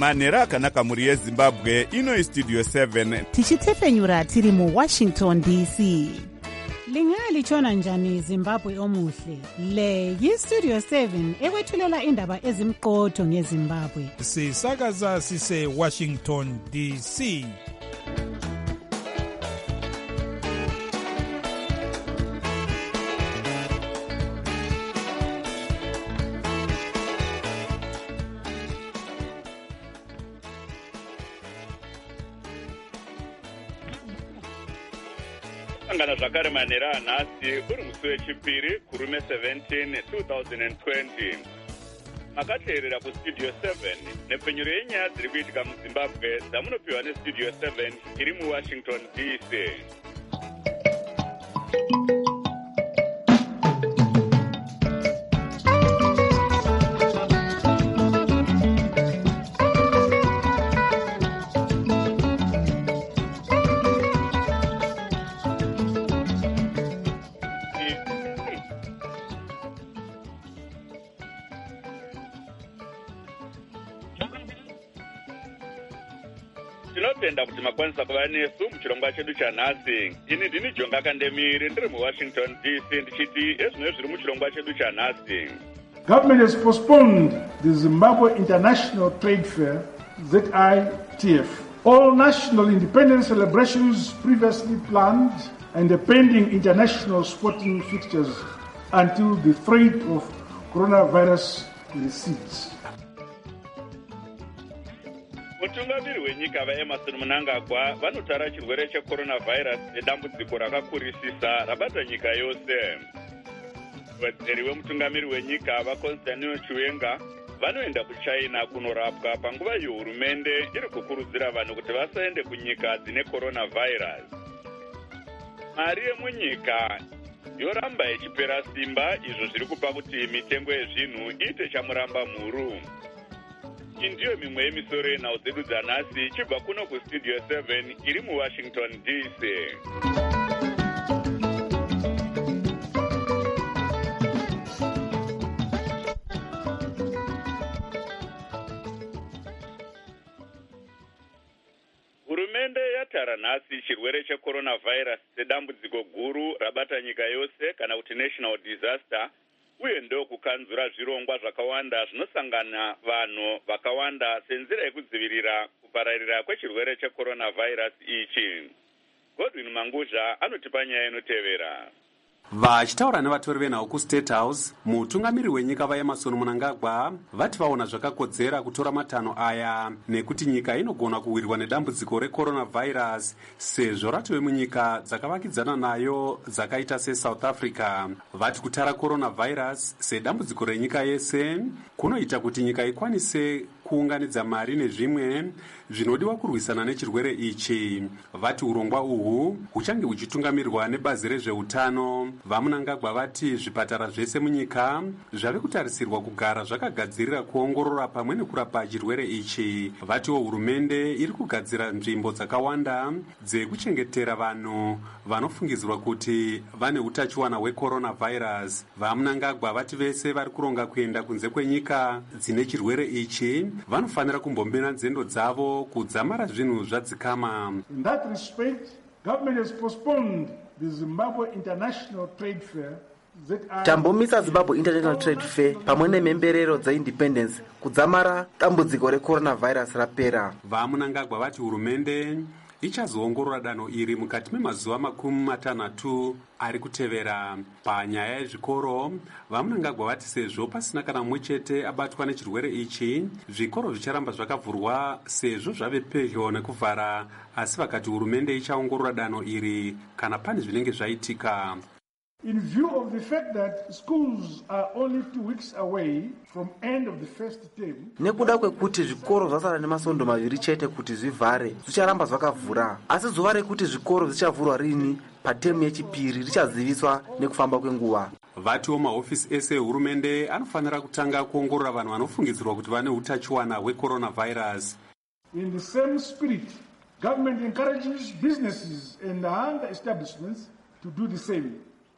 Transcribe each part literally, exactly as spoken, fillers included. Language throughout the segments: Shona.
manhero akanaka mhuri yezimbabwe. Ino istudio seven tichitefenyura tiri muwashington D C. Lingalitshona njani Zimbabwe omuhle? Le yistudio seven ekwethulela indaba ezimqotho ngeZimbabwe. Sisakaza sise Washington D C. Angana zvakare manhero anhasi uri musi wechipiri kurume seventeen two thousand twenty. Makateerera kustudio seven nepfenyuro yenyaya dziri kuitika muZimbabwe dzamunopiwa nestudio seven iri muWashington D C. Tinotenda kuti makwanisa kuva nesu muchirongwa chedu chanhasi. Ini ndini Jonga Kandemiri ndiri muWashington D C ndichiti ezvimwe zviri muchirongwa chedu chanhasi. Government has postponed the Zimbabwe International Trade Fair, Z I T F. All national independence celebrations previously planned and the pending international sporting fixtures until the threat of coronavirus recedes. Mutungamiri wenyika vaEmerson Mnangagwa vanotara chirwere checoronavirus nedambudziko rakakurisisa rabata nyika yose. Vadzeri vemutungamiri wenyika vaConstantino Chiwenga vanoenda kuChina kunorapwa panguva yehurumende iri kukurudzira vanhu kuti vasaende kunyika dzine coronavirus. Mari yemunyika yoramba ichipera simba, izvo zviri kupa kuti mitengo yezvinhu iite chamuramba mhuru. Iyi ndiyo mimwe yemisoro yenhau dzedu dzanhasi ichibva kuno kustudio seven iri muWashington D C. Hurumende yatara nhasi chirwere checoronavirus sedambudziko guru rabata nyika yose kana kuti national disaster, uye ndo kukanzura zvirongwa zvakawanda zvinosangana vanhu vakawanda senzira yekudzivirira kupararira kwechirwere checoronavirus ichi. Godwin Manguzha anotipa nyaya inotevera. Vachitaura nevatori venhau kuState House, mutungamiri wenyika vaEmerson Mnangagwa vati vaona zvakakodzera kutora matanho aya nekuti nyika inogona kuwirwa nedambudziko recoronavirus sezvo ratove munyika dzakavakidzana nayo dzakaita seSouth Africa. Vati kutara coronavirus sedambudziko renyika yese kunoita kuti nyika ikwanise kuunganidza mari nezvimwe zvinodiwa kurwisana nechirwere ichi. Vati urongwa uhu huchange huchitungamirirwa nebazi rezveutano. VaMnangagwa vati zvipatara zvese munyika zvave kutarisirwa kugara zvakagadzirira kuongorora pamwe nekurapa chirwere ichi. Vatiwo hurumende iri kugadzira nzvimbo dzakawanda dzekuchengetera vanhu vanofungidzirwa kuti vane utachiwana hwecoronavirus. VaMnangagwa vati vese vari kuronga kuenda kunze kwenyika dzine chirwere ichi vanofanira kumbombena nzendo dzavo kudzamara zvinhu zvadzikama. In that respect, government has postponed the Zimbabwe International Trade Fair. Tambomisa Zimbabwe International Trade Fair pamwe nemhemberero dzaindependence kudzamara dambudziko recoronavirus rapera. VaMnangagwa vati hurumende ichazoongorora danho iri mukati memazuva makumi matanhatu ari kutevera. Panyaya yezvikoro, VaMnangagwa vati sezvo pasina kana mumwe chete abatwa nechirwere ichi, zvikoro zvicharamba zvakavhurwa sezvo zvave pedyo nekuvhara, asi vakati hurumende ichaongorora danho iri kana pane zvinenge zvaitika. In view of the fact that schools are only two weeks away from end of the first term, nekuda kwekuti zvikoro zvasara nemasondo maviri chete kuti zvivhare, zvicharamba zvakavhura, asi zuva rekuti zvikoro zvichavhurwa rini patemu yechipiri richaziviswa nekufamba kwenguva. Vatiwo mahofisi ese hurumende anofanira kutanga kuongorora vanhu vanofungidzirwa kuti vane utachiwana hwecoronavirus. In the same spirit, government encourages businesses and other establishments to do the same.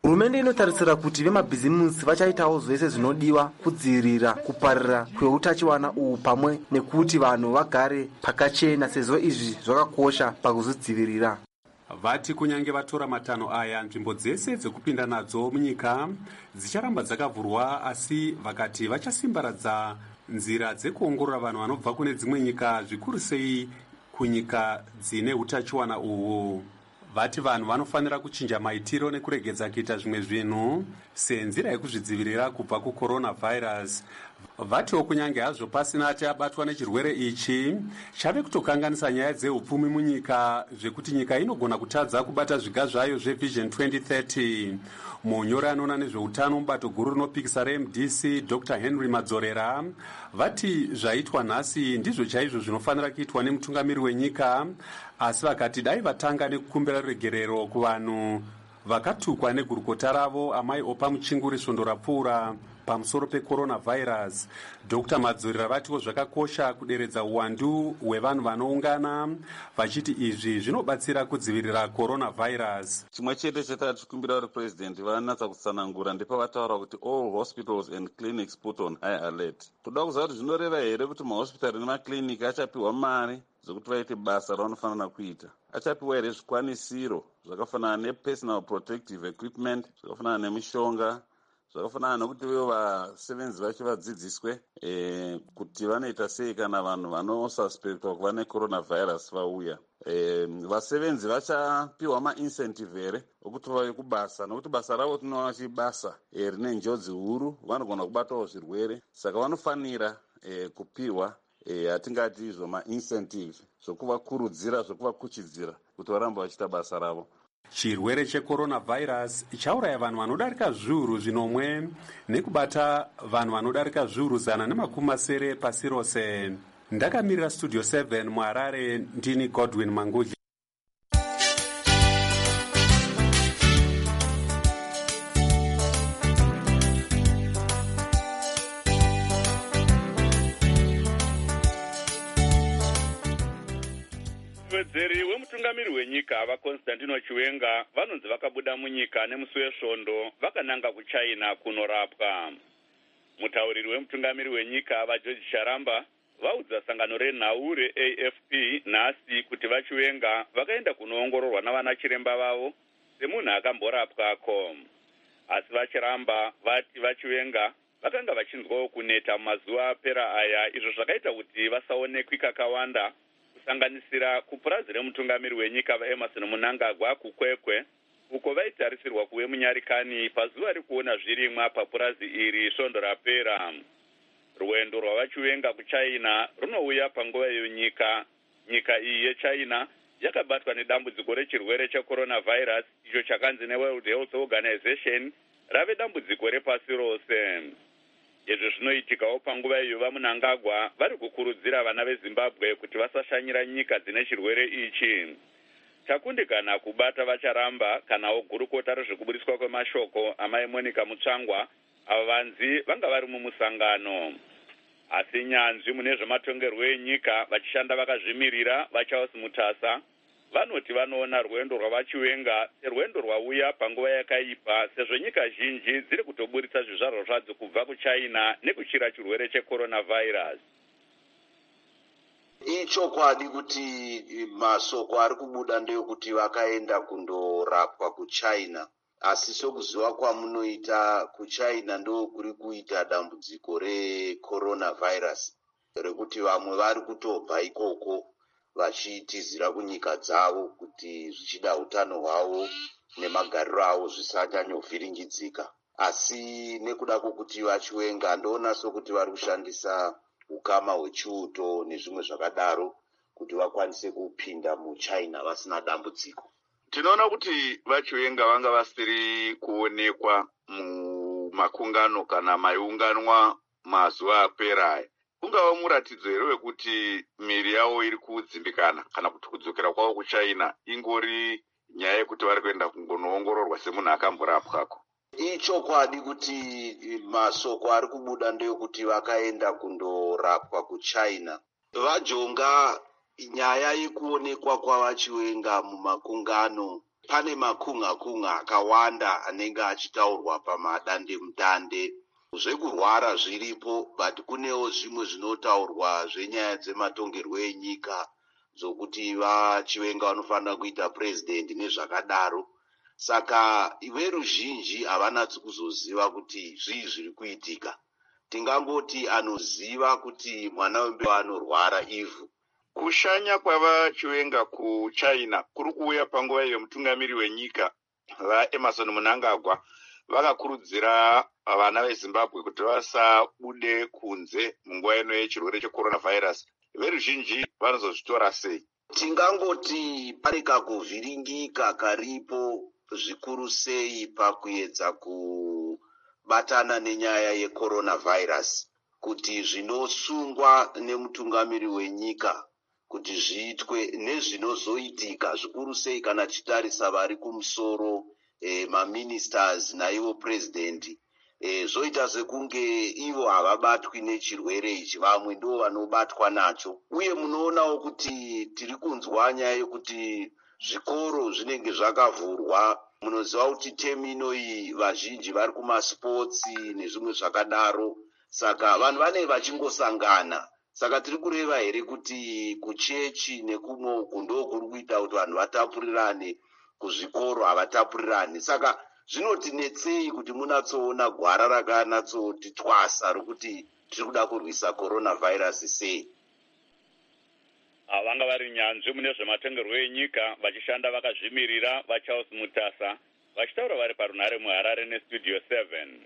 Hurumende inotarisira kuti vemabhizimusi vachaitawo zvese zvinodiwa kudzivirira kuparira kweutachiwana uhu pamwe nekuti vanhu vagare pakachena sezvo izvi zvakakosha pakuzvidzivirira. Vati kunyange vatora matanho aya, nzvimbo dzese dzekupinda nadzo munyika dzicharamba dzakavhurwa, asi vakati vachasimbaradza nzira dzekuongorora vanhu vanobva kune dzimwe nyika, zvikuru sei kunyika dzine utachiwana uhu. Vati vanhu vanofanira kuchinja maitiro nekuregedza kuita zvimwe zvinhu senzira yekuzvidzivirira kubva kucoronavirus. Vatiwo kunyange hazvo pasina ati abatwa nechirwere ichi, chave kutokanganisa nyaya dzeupfumi munyika, zvekuti nyika inogona kutadza kubata zviga zvayo zvevision twenty thirty. Munyori anoona nezveutano mubato guru rinopikisa reM D C Doctor Henry Madzorera vati zvaitwa nhasi ndizvo chaizvo zvinofanira kuitwa nemutungamiri wenyika, asi vakati dai vatanga nekukumbira ruregerero kuvanhu vakatukwa negurukota ravo amai Opa Muchinguri svondo rapfuura pamusoro pecoronavirus. Doctor Madzorera vatiwo zvakakosha kuderedza uwandu hwevanhu vanoungana, vachiti izvi zvinobatsira kudzivirira coronavirus. Chimwe chete chetati tikumbira uri president vanatsa kutsanangura ndepavataura kuti all hospitals and clinics put on high alert. Toda kuziva kuti zvinoreva here kuti mahospitari nemakliniki achapiwa mari zvokuti vaite basa ravanofanira kuita? Achapiwa here zvikwanisiro zvakafanana nepersonal protective equipment, zvakafanana nemishonga, zvakafanana nekuti vewo vasevenzi vacho vadzidziswe e, kuti vanoita sei kana vanhu vanosuspektwa kuva necoronavirus vauya. E, vasevenzi vachapiwa maincentive here okuti vauye kubasa, nokuti basa ravo tinoona chibasa e, rine njodzi huru, vanogona kubatawo zvirwere, saka vanofanira e, kupiwa e, hatingati izvo maincentive zvokuvakurudzira, zvokuvakuchidzira kuti varambe vachiita basa ravo. Chirwere checoronavirus chauraya vanhu vanodarika zviuru zvinomwe nekubata vanhu vanodarika zviuru zana nemakumi masere pasi rose. Ndakamirira Studio seven muHarare, ndini Godwin Mangudli. Muwedzeri wemutungamiri wenyika vaConstantino Chiwenga vanonzi vakabuda munyika nemusi wesvondo vakananga kuChina kunorapwa. Mutauriri wemutungamiri wenyika vaGeorge Charamba vaudza sangano renhau reA F P nhasi kuti vaChiwenga vakaenda kunoongororwa navana chiremba vavo semunhu akamborapwako. Asi vaChiramba vati vaChiwenga vakanga vachinzwawo kuneta mumazuva apera aya, izvo zvakaita kuti vasaonekwi kakawanda, kusanganisira kupurazi remutungamiri wenyika vaEmmerson Mnangagwa kuKwekwe, uko vaitarisirwa kuve munyarikani pazuva rekuona zvirimwa papurazi iri svondo rapera. Rwendo rwavaChiwenga kuChina runouya panguva yenyika nyika iyi yeChina yakabatwa nedambudziko rechirwere checoronavirus, icho chakanzi neWorld Health Organization rave dambudziko repasi rose. Izvi zvinoitikawo panguva iyo vaMnangagwa vari kukurudzira vana veZimbabwe kuti vasashanyira nyika dzine chirwere ichi. Takundikana kubata vaCharamba kanawo gurukota rezvekubudiswa kwemashoko amai Monica Mutsvangwa, ava vanzi vanga vari mumusangano. Asi nyanzvi mune zvematongerwo enyika vachishanda vakazvimirira vaCharles Mutasa vanoti vanoona rwendo rwavaChiwenga serwendo rwauya panguva yakaipa, sezvo nyika zhinji dziri kutoburitsa zvizvarwa zvadzo kubva kuChina nekuchira chirwere checoronavirus. Ichokwadi kuti masoko ari kubuda ndeyokuti vakaenda kundorapwa kuChina, asi sokuziva kwamunoita kuChina ndo kuri kuita dambudziko recoronavirus, rekuti vamwe vari kutobva ikoko vachitizira kunyika dzavo kuti zvichida utano hwavo nemagariro avo zvisachanyovhiringidzika. Asi nekuda kwokuti vaChiwenga ndoona sokuti vari kushandisa ukama hwechiuto nezvimwe zvakadaro kuti vakwanise kupinda muChina vasina dambudziko. Tinoona kuti vaChiwenga vanga vasiri kuonekwa mumakungano kana maiunganwa mazuva apera. Ungava muratidzo here wekuti miri yavo iri kudzimbikana kana kuti kudzokera kwavo kuChina ingori nyaya yekuti vari kuenda kungonoongororwa semunhu akamborapwako? Ichokwadi kuti masoko ari kubuda ndeyokuti vakaenda kundorapwa kuChina. Vajonga nyaya yekuonekwa kwavaChiwenga mumakungano pane makunga kunga akawanda anenge achitaurwa pamadandemutande. Zvekurwara zviripo, but kunewo zvimwe zvinotaurwa zvenyaya dzematongerwo enyika zokuti vachivenga vanofanira kuita president nezvakadaro. Saka veruzhinji havanatsi kuzoziva kuti zvii zviri kuitika. Tingangoti anoziva kuti mwana wembe anorwara ivhu. Kushanya kwavachivenga kuchina kuri kuuya panguva iyo mutungamiri wenyika vaEmerson Mnangagwa vakakurudzira vana veZimbabwe kuti vasabude kunze munguva ino yechirwere checoronavirus. Veruzhinji vanozozvitora sei? Tingangoti pane kakuvhiringika karipo zvikuru sei pakuedza kubatana nenyaya yecoronavirus, kuti zvinosungwa nemutungamiri wenyika kuti zviitwe nezvinozoitika zvikuru sei kana tichitarisa vari kumusoro eh, maministers naivo president eh, zvoita sekunge ivo havabatwi nechirwere ichi, vamwe ndo vanobatwa nacho. Uye munoonawo kuti tiri kunzwa nyaya yekuti zvikoro zvinenge zvakavhurwa. Munoziva kuti temino iyi vazhinji vari kumasports nezvimwe zvakadaro, saka vanhu vanenge vachingosangana. Saka tiri kureva here kuti kuchechi nekumwe uku ndo kuri kuita kuti vanhu vatapurirane, kuzvikoro havatapurirane. Saka zvinotinetsei kuti munatsoona gwara rakanatsoti twasa rokuti tiri kuda kurwisa coronavirus sei. Vanga vari nyanzvi mune zvematongerwo enyika vachishanda vakazvimirira vaCharles Mutasa vachitaura vari parunhare muHarare nestudio seven.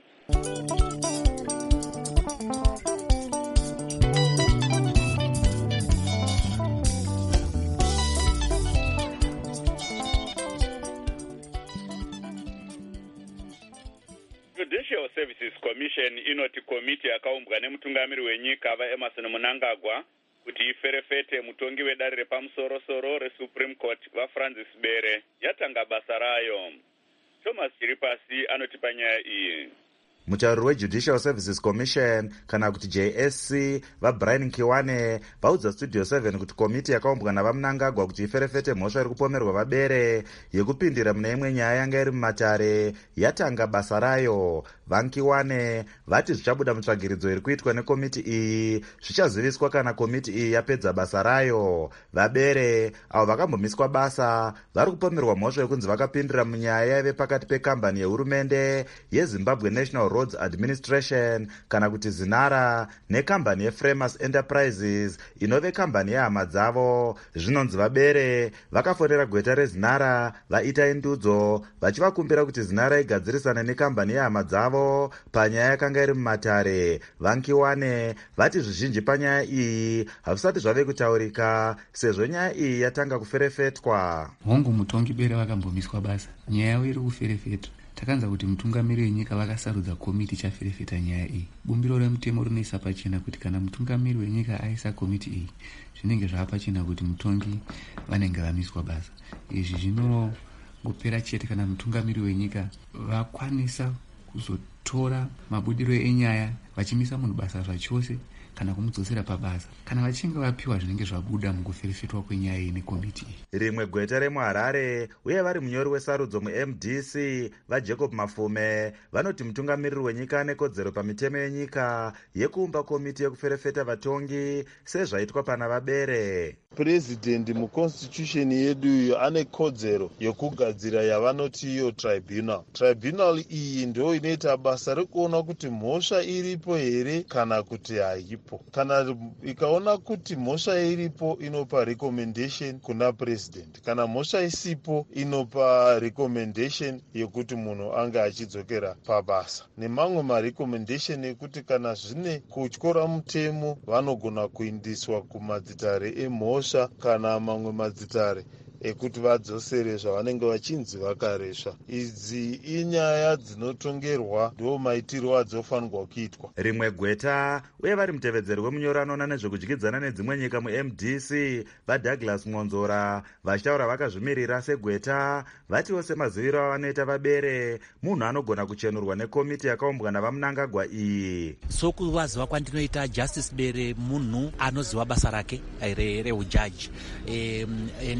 Judicial Services Commission inoti komiti yakaumbwa nemutungamiri wenyika vaEmerson Mnangagwa kuti iferefete mutongi wedare repamusoro-soro reSupreme Court vaFrancis Bere yatanga basa rayo. Thomas Chiripasi anotipa nyaya iyi. Mutauri weJudicial Services Commission kana kuti J S C vaBrian Kiwane vaudza Studio seven kuti komiti yakaumbwa navaMnangagwa kuti iferefete mhosva iri kupomerwa vaBere yekupindira mune imwe nyaya yanga iri mumatare yatanga basa rayo. VaKiwane vati zvichabuda mutsvagiridzo iri kuitwa nekomiti iyi zvichaziviswa kana komiti iyi yapedza basa rayo. VaBere avo vakambomiswa basa vari kupomerwa mhosva yekunzi vakapindira munyaya yaive pakati pekambani yehurumende yeZimbabwe National Roads Administration kana kuti Zinara nekambani yeFramers Enterprises inove kambani yehama dzavo. Zvinonzi vaBere vakafonera gweta reZinara vaita indudzo vachivakumbira kuti Zinara igadzirisane nekambani yehama dzavo panyaya yakanga iri mumatare. VaKiwane vati zvizhinji panyaya iyi hazvisati zvave kutaurika sezvo nyaya iyi yatanga kuferefetwa. Hongu mutongi Bere vakambomiswa basa, nyaya yavo iri kuferefetwa. Takanza kuti mutungamiri wenyika vakasarudza komiti chaferefeta nyaya iyi. Bumbiro remutemo rinoisa pachena kuti kana mutungamiri wenyika aisa komiti iyi zvinenge zvapachena kuti mutongi vanenge vamiswa basa. Izvi zvinongopera chete kana mutungamiri wenyika vakwanisa kuzotora mabudiro enyaya vachimisa munhu basa zvachose kana kumudzosera pabasa kana vachinge vapiwa zvinenge zvabuda mukuferefetwa kwenyaya iyi nekomiti iyi. Rimwe gweta remuHarare uye vari munyori wesarudzo muM D C vaJacob Mafume vanoti mutungamiriri wenyika ane kodzero pamitemo yenyika yekuumba komiti yekuferefeta vatongi sezvaitwa pana vaBere. President muconstitution yedu iyo ane kodzero yokugadzira yavanoti iyo tribunal. Tribunal iyi ndo inoita basa rekuona kuti mhosva iripo here kana kuti haipo. Kana ikaona kuti mhosva iripo inopa recommendation kuna president, kana mhosva isipo inopa recommendation yekuti munhu anga achidzokera pabasa. Nemamwe marecommendation ekuti kana zvine kutyora mutemo vanogona kuindiswa kumadzitare emhosva kana mamwe madzitare ekuti vadzosere zvavanenge vachinzi vakaresva. Idzi inyaya dzinotongerwa ndo maitiro adzofanirwa kuitwa. Rimwe gweta uye vari mutevedzeri wemunyori anoona nezvekudyidzana nedzimwe nyika muM D C vaDouglas Ngonzora vachitaura vakazvimirira segweta vatiwo semaziviro avanoita vaBere munhu anogona kuchenurwa nekomiti yakaumbwa navaMnangagwa iyi. Sokuvaziva kwandinoita Justice Bere munhu anoziva basa rake rehujaji ende munhu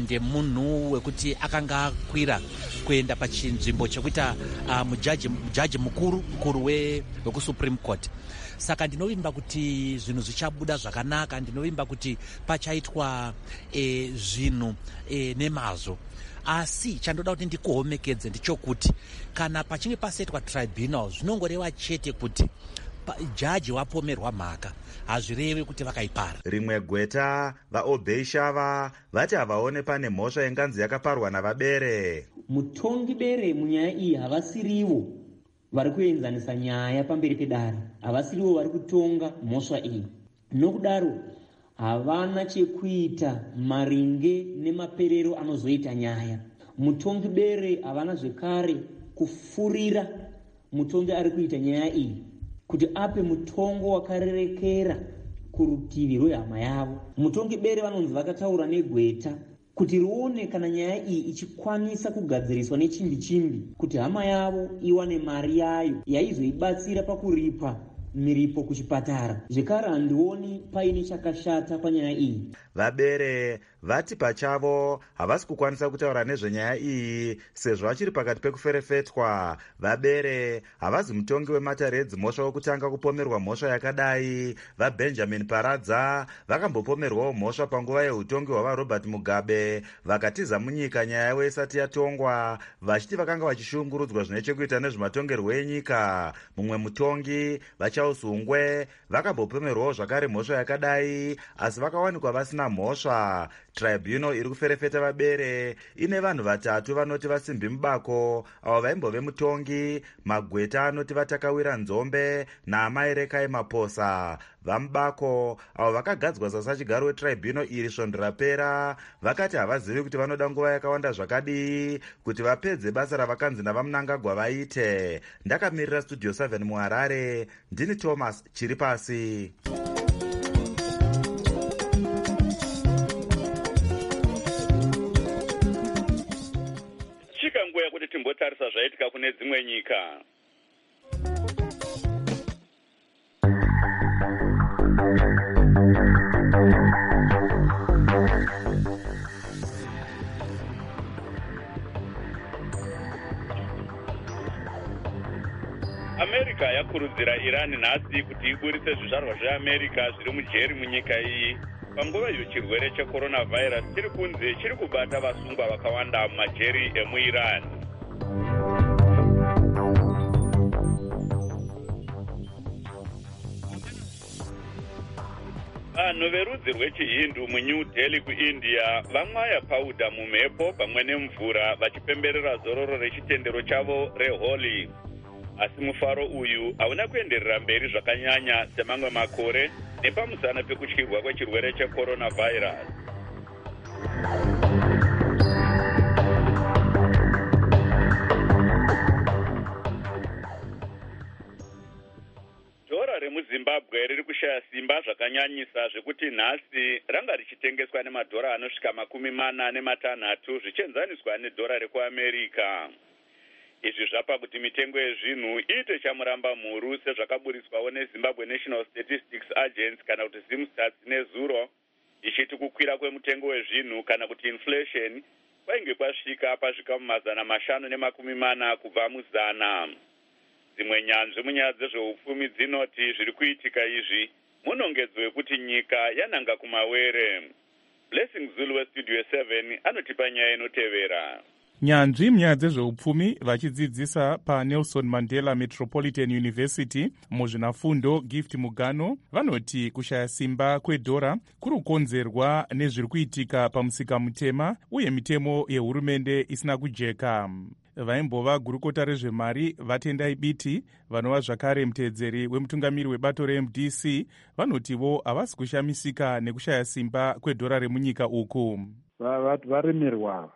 munhu wekuti akanga akwira kuenda pachinzvimbo chekuita uh, mujaji, mujaji mukuru mukuru wekusupreme court. Saka ndinovimba kuti zvinhu zvichabuda zvakanaka, ndinovimba kuti pachaitwa e, zvinhu e, nemazvo. Asi chandoda kuti ndikuhomekedze ndichokuti kana pachinge pasetwa tribunal zvinongoreva chete kuti jaji wapomerwa mhaka, hazvirevi kuti vakaipara. Rimwe gweta vaobhei shava vati havaone pane mhosva inganzi yakaparwa navabere. Mutongi bere munyaya iyi havasirivo vari kuenzanisa nyaya pamberi pedare, havasirivo vari kutonga mhosva iyi. Nokudaro havana chekuita maringe nemaperero anozoita nyaya. Mutongi bere havana zvekare kufurira mutongi ari kuita nyaya iyi kuti ape mutongo wakarerekera kurutivi rwehama yavo. Mutongi bere vanonzi vakataura negweta kuti rione kana nyaya iyi ichikwanisa kugadziriswa nechimbi chimbi kuti hama yavo iwane mari yayo yaizoibatsira pakuripa miripo kuchipatara. Zvekare handioni paine chakashata panyaya iyi. Vabere vati pachavo havasi kukwanisa kutaura nezvenyaya iyi sezvo vachiri pakati pekuferefetwa. Vabere havazi mutongi wemataredzi mhosva wokutanga kupomerwa mhosva yakadai. VaBenjamin Paradza vakambopomerwawo mhosva panguva yeutongi hwavaRobert Mugabe vakatiza munyika nyaya yavo isati yatongwa, vachiti vakanga vachishungurudzwa zvine chekuita nezvematongerwo enyika. Mumwe mutongi vachausungwe vakambopomerwawo zvakare mhosva yakadai, asi vakawanikwa vasina mhosva. Tribunal iri kuferefeta vabere ine vanhu vatatu vanoti vasimbi mubako, avo vaimbove mutongi, magweta anoti vatakawira nzombe naamai Rekai Maposa. Vamubako avo vakagadzwa sasachigaro wetribunal iri svondo rapera vakati havazivi kuti vanoda nguva yakawanda zvakadii kuti vapedze basa ravakanzi navaMnangagwa vaite. Ndakamirira Studio seven muHarare, ndini Thomas Chiripasi. Chikanguya kuti timbotarisa zvaitika kune dzimwe nyika. America yakurudzira Iran nhasi kuti iburitse zvizvarwa zveAmerica zviri mujeri munyika iyi panguva iyo chirwere checoronavirus chiri kunze chiri kubata vasungwa vakawanda mumajeri emuIran. Vanhu verudzi rwechihindu muNew Delhi kuIndia vamwaya pauda mumhepo pamwe nemvura vachipemberera zororo rechitendero chavo reHoli. Asi mufaro uyu hauna kuenderera mberi zvakanyanya semamwe makore nepamusana pekutyirwa kwechirwere checoronavirus. Dhora remuZimbabwe riri kushaya simba zvakanyanyisa zvekuti nhasi ranga richitengeswa nemadhora anosvika makumi mana nematanhatu zvichienzaniswa nedhora rekuAmerica. Izvi zvapa kuti mitengo yezvinhu iite chamuramba mhuru sezvakaburiswawo neZimbabwe National Statistics Agency kana kuti Zimstats nezuro, ichiti kukwira kwemutengo wezvinhu kana kuti inflation kwainge kwasvika pasvika mumazana mashanu nemakumi mana kubva muzana. Dzimwe nyanzvi munyaya dzezveupfumi dzinoti zviri kuitika izvi munongedzo wekuti nyika yananga kumawere. Blessing Zulu weStudio seven anotipa nyaya inotevera. Nyanzvi munyaya dzezveupfumi vachidzidzisa paNelson Mandela Metropolitan University muzvinafundo Gift Mugano vanoti kushaya simba kwedhora kuri kukonzerwa nezviri kuitika pamusika mutema uye mitemo yehurumende isina kujeka. Vaimbova gurukota rezvemari Vatendai Biti vanova zvakare muteedzeri wemutungamiri webato reM D C vanotivo havasi kushamisika nekushaya simba kwedhora remunyika uku. Varemerwa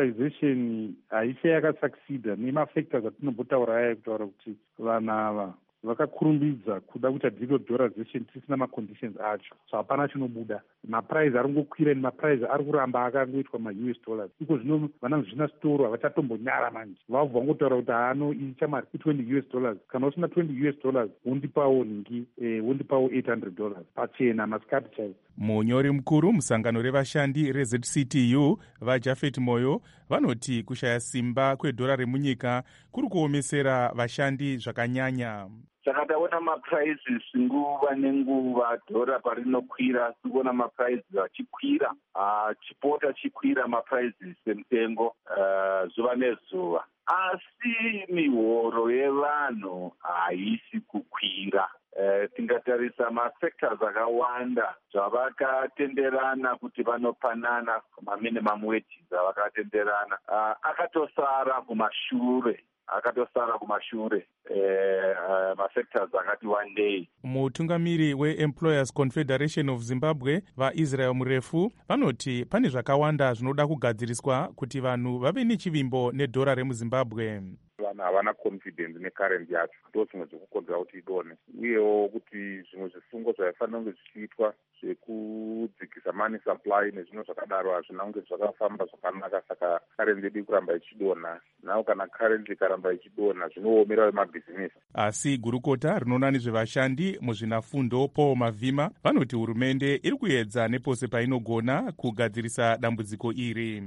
de-dollarization haisha yakasucceeda nemafactors atinombotaura aya kutaura kuti vana ava vakakurumbidza kuda kuita de-dollarization tisina maconditions acho, so hapana chinobuda. Mapuraizi ari kungokwira nemapuraizi ari kuramba akangoitwa ma-U S dollars. Iko zvino vana zvina storo havachatombonyara manje, vabva vangotaura kuti haano ichamari twenty U S dollars, kana usina twenty U S dollars wondipawo nhingi eh, wondipawo eight hundred dollars pachena masikati chaivo. Munyori mukuru musangano revashandi reZ C T U vaJafet Moyo vanoti kushaya simba kwedhora remunyika kuri kuomesera vashandi zvakanyanya. Saka taona mapuraises nguva nenguva, dhora parinokwira tikuona mapuraises achikwira, chipota chikwira mapuraises emutengo uh, zuva nezuva, asi mihoro yevanhu haisi kukwira. Uh, tingatarisa masectors akawanda zvavakatenderana kuti vanopanana maminimum wages avakatenderana uh, akatosara kumashure akatosara kumashure eh, uh, masectors akati one day. Mutungamiri weEmployers Confederation of Zimbabwe vaIsrael Murefu vanoti pane zvakawanda zvinoda kugadziriswa kuti vanhu vave nechivimbo nedhora remuZimbabwe. Vanhu havana confidence necurrency yacho, ndo zvimwe zvekukonzera kuti idone, uyewo kuti zvimwe zvifungo zvaifanira kunge zvichiitwa zvekudzikisa money supply nezvimwe zvakadaro hazvina kunge zvakafamba zvakanaka, saka currency yedu kuramba ichidonha. Nawo kana currency ikaramba ichidonha zvinoomera vemabhizinesi. Asi gurukota rinoona nezvevashandi muzvinafundo Paul Mavhima vanoti hurumende iri kuedza nepose painogona kugadzirisa dambudziko iri.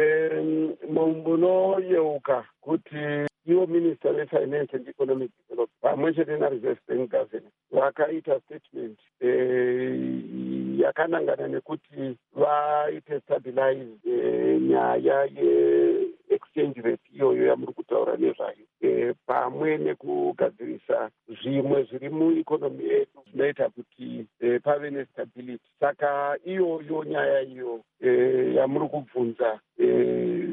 Munoyeuka kuti iwo Minister weFinance and Economic Development pamwe chete naReserve Bank Governor vakaita statement eh, yakanangana nekuti vaite stabilize eh, nyaya ye-exchange rate iyoyo yamuri kutaura nezvayo, eh, pamwe nekugadzirisa zvimwe zviri muikonomi yedu zvinoita kuti eh, pave nestability. Saka iyoyo nyaya iyo eh, yamuri kubvunza eh,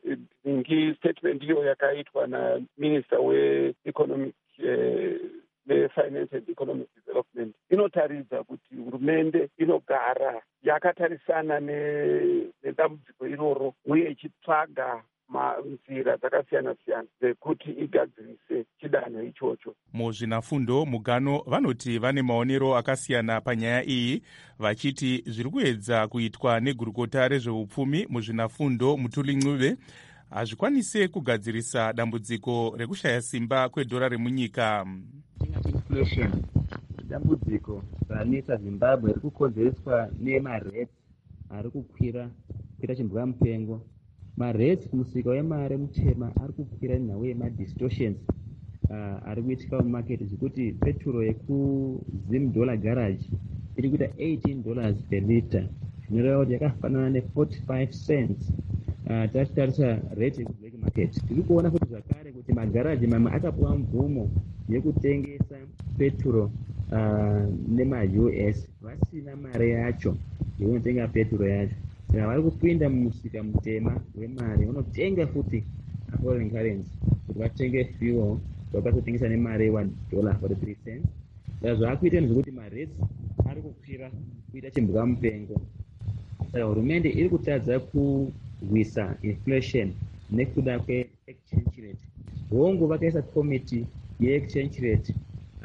ngi statement iyo yakaitwa na Minister we-Economic eh, ne-Finance and Economic Development inotaridza kuti hurumende inogara yakatarisana nedambudziko iroro uye ichitsvaga nzira dzakasiyana-siyana dzekuti igadzirise chidanho ichocho. Muzvinafundo Mugano vanoti vane maonero akasiyana panyaya iyi, vachiti zviri kuedza kuitwa negurukota rezveupfumi muzvinafundo Mutuli Ncube hazvikwanise kugadzirisa dambudziko rekushaya simba kwedhora remunyika. Inflation dambudziko ranetsa Zimbabwe riri kukonzereswa nemarates ari kukwira kuita chimbwa mupengo. Marates kumusika wemari mutema ari kukwira nenhau yemadistortions uh, ari kuitika mumaketi zvekuti peturo yekuzim dollar garage iri kuita eighteen dollars per liter, zvinoreva kuti yakafanana ne-forty-five cents. Uh, tachitarisa rate yekublack market tiri kuona kuti zvakare kuti magaraji mamwe akapuwa mvumo yekutengesa peturo uh, nema-U S vasina mari yacho yekunotenga peturo yacho, saka vari kupinda mumusika mutema wemari vanotenga futi foreign currency kuti vatenge fuel vakatotengesa nemari one dollar forty-three cents. Saka zvaakuita nezvekuti marates ari kukwira kuita chimbwa mupengo. Saka hurumende iri kutadza kurwisa inflation nekuda kwe-exchange rate. Hongu vakaisa committee ye-exchange rate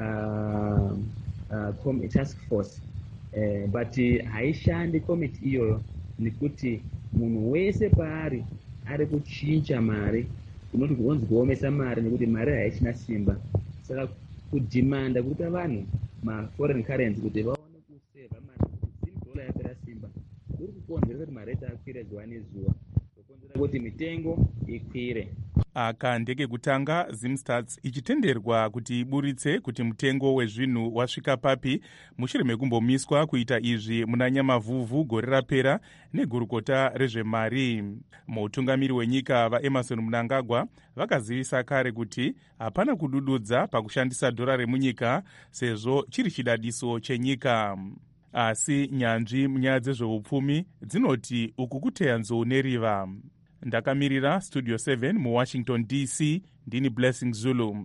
uh, uh, task force uh, but haishandi committee iyoyo nekuti munhu wese paari ari kuchinja mari unoti kunzi kuomesa mari nekuti mari haichina simba. Saka kudhimanda kuita vanhu ma-foreign currency kuti vaone kuseva mari kuti dollar yapera simba kuri kukonzera kuti marate akwire zuva nezuva, kukonzera kuti mitengo ikwire. Aka ndekekutanga Zimstats ichitenderwa kuti iburitse kuti mutengo wezvinhu wasvika papi mushure mekumbomiswa kuita izvi muna Nyamavhuvhu gore rapera negurukota rezvemari. Mutungamiri wenyika vaEmmerson Mnangagwa vakazivisa kare kuti hapana kudududza pakushandisa dhora remunyika sezvo chiri chidadiso chenyika. Asi nyanzvi munyaya dzezveupfumi dzinoti uku kuteya nzou neriva. Ndakamirira Studio seven muWashington D C, ndini Blessing Zulu.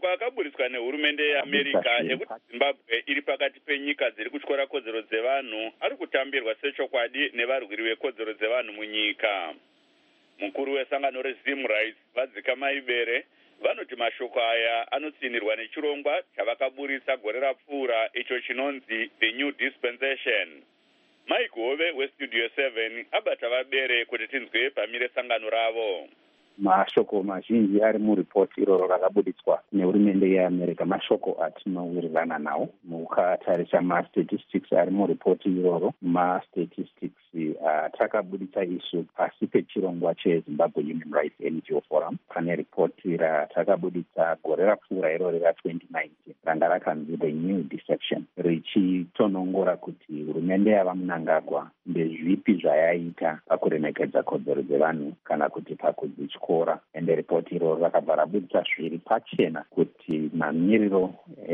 mashoko akaburitswa nehurumende yeamerica ekuti zimbabwe iri pakati penyika dziri kutyora kodzero dzevanhu ari kutambirwa sechokwadi nevarwiri vekodzero dzevanhu munyika. Mukuru wesangano rezim rights Vadzikamai Bere vanoti mashoko aya anotsinirwa nechirongwa chavakaburitsa gore rapfuura icho chinonzi the new dispensation. Mike Hove westudio seven abata Vabere kuti tinzwe pamire sangano ravo. Mashoko mazhinji ari muripoti iroro rakabuditswa nehurumende yeamerica mashoko atinowirirana nawo. Mukatarisa mastatistics ari muripoti iroro, mastatistics atakabuditsa uh, isu pasi pechirongwa chezimbabwe human rights N G O forum. Pane ripoti ratakabuditsa gore rapfuura iroro ra twenty nineteen ranga rakanzi the new deception, richitonongora kuti hurumende yavamunangagwa ndezvipi zvayaita pakuremekedza kodzero dzevanhu kana kuti pakudzitya kora. Ende ripoti iroro rakabva rabudisa zviri pachena kuti mamiriro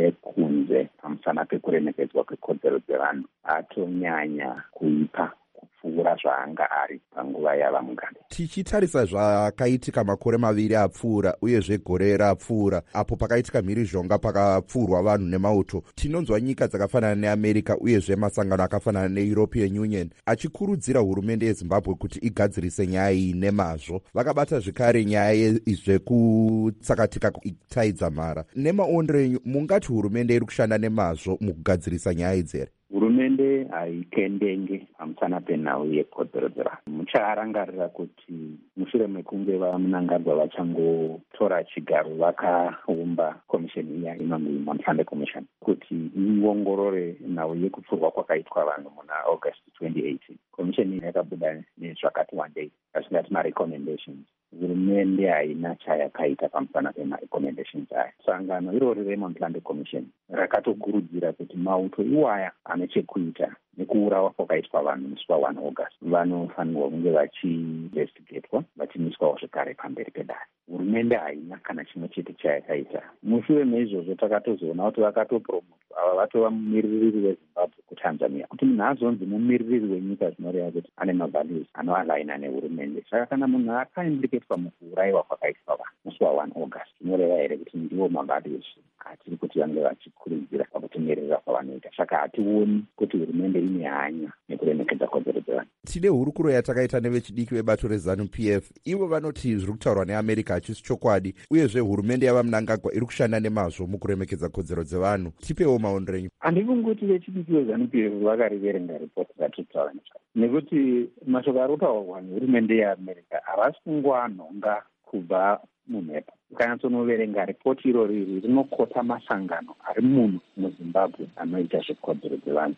ekunze pamusana pekuremekedzwa kwekodzero dzevanhu atonyanya kuipa kupfuura zvaanga ari panguva yavamuganda. Tichitarisa zvakaitika makore maviri apfuura uyezve gore rapfuura apo pakaitika mhirizhonga pakapfurwa vanhu nemauto, tinonzwa nyika dzakafanana neamerica uyezve masangano akafanana neeuropean union achikurudzira hurumende yezimbabwe kuti igadzirise nyaya iyi nemazvo. Vakabata zvekare nyaya zvekutsakatika itaidza mhara. Nemaondero enyu, mungati hurumende iri kushanda nemazvo mukugadzirisa nyaya idzi here? Hurumende haitendenge pamusana penhau yekodzero dzevanhu. Mucharangarira kuti mushure mekunge vamunangagwa vachangotora chigaro vakaumba komisheni iya inonzi Mamfande Commission kuti iongorore nhau yekupfurwa kwakaitwa vanhu muna August twenty eighteen. Komisheni iyi yakabuda nezvakati wandei asingati marecommendations. Hurumende haina chayakaita pamusana pemarecommendations aya. Sangano irori reMamfande Commission rakatokurudzira kuti mauto iwaya ane chekuita nekuurawa kwakaitwa vanhu musi wa one August vanofanirwa kunge vachiinvestigatwa vachimiswawo zvekare pamberi pedare. Hurumende haina kana chimwe chete chayakaita. Mushure meizvozvo takatozoona kuti vakatopromota ava vatova mumiririri wezimbabwe kutanzania kuti munhu azonzi mumiririri wenyika zvinoreva kuti ane mavalues anoalaina nehurumende. Saka kana munhu akaindiketwa mukuurayiwa kwakaitwa vanhu musi wa one August zvinoreva here kuti ndiwo mavalues atiri kuti vange vachikurudzira pakutemerera kwavanoita. Saka hationi kuti hurumende ine hanya nekuremekedza kodzero dzevanhu. Tine hurukuro yatakaita nevechidiki vebato reZANU P F. Ivo vanoti zviri kutaurwa neamerica hachisi chokwadi uyezve hurumende yavamunangagwa iri kushanda nemazvo mukuremekedza kodzero dzevanhu. Tipewo maondero enyu. Handifungi kuti vechidiki veZANU P F vakariverenga ripoti ratiri kutaura nezvayo, nekuti mashoko ari kutaurwa nehurumende yeamerica havasi kungoanhonga kubva mumhepo. Ukanyatsonoverenga ripoti irori iri rinokota masangano ari muno muzimbabwe anoita zvekodzero dzevanhu.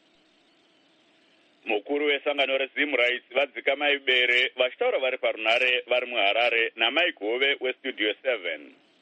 Mukuru wesangano rezim rights Vadzikamai Bere vachitaura vari parunare vari muHarare naMike Hove westudio seven.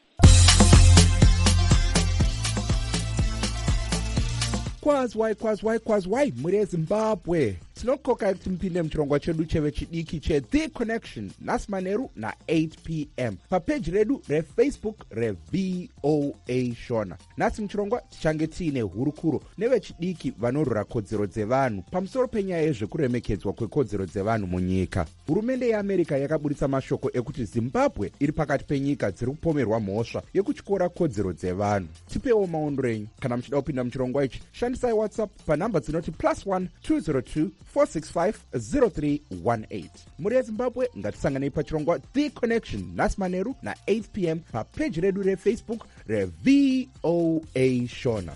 Kwazwai kwazwai kwazwai muri eZimbabwe. Tinokoka kuti mupinde muchirongwa chedu chevechidiki cheThe Connection nhasi manheru na-eight p m papeji redu refacebook reV O A Shona. Nhasi muchirongwa tichange tiine hurukuro nevechidiki vanorwira kodzero dzevanhu pamusoro penyaya yezvekuremekedzwa kwekodzero dzevanhu munyika. Hurumende yeamerica yakaburitsa mashoko ekuti Zimbabwe iri pakati penyika dziri kupomerwa mhosva yekutyora kodzero dzevanhu. Tipewo maondero enyu. Kana muchida kupinda muchirongwa ichi, shandisai WhatsApp panhamba dzinoti plus one two zero two four six five zero three one eight. Muri yeZimbabwe ngatisanganei pachirongwa The Connection nhasi manheru na-eight p m papeji redu refacebook reV O A Shona.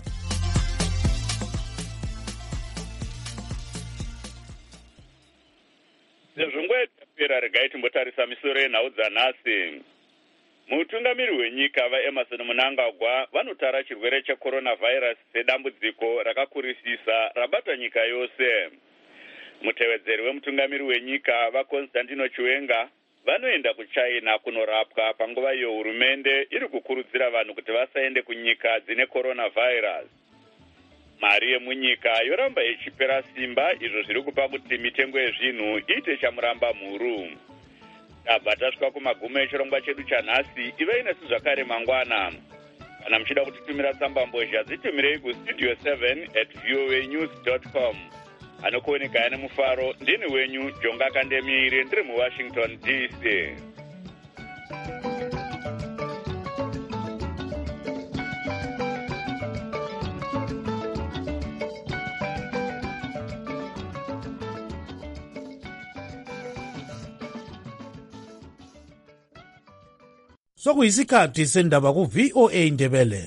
sezvongwetapera regai timbotarisa misoro yenhau dzanhasi. Mutungamiri wenyika vaEmerson Mnangagwa vanotara chirwere checoronavirus sedambudziko rakakurisisa rabata nyika yose. Mutevedzeri wemutungamiri wenyika vaConstantino Chiwenga vanoenda kuChina kunorapwa panguva iyo hurumende iri kukurudzira vanhu kuti vasaende kunyika dzine coronavirus. Mari yemunyika yoramba ichipera simba, izvo zviri kupa kuti mitengo yezvinhu iite chamuramba mhuru. Tabva tasvika kumagumo echirongwa chedu chanhasi. Ivei nesu zvakare mangwana. Kana muchida kutitumira tsamba mbozha dzitumirei kustudio seven at voanews dot com. Anokuoneka ane mufaro ndini wenyu Jonga Kandemiri ndiri muWashington D C. sokuyisikhathi sendaba ku-V O A Ndebele.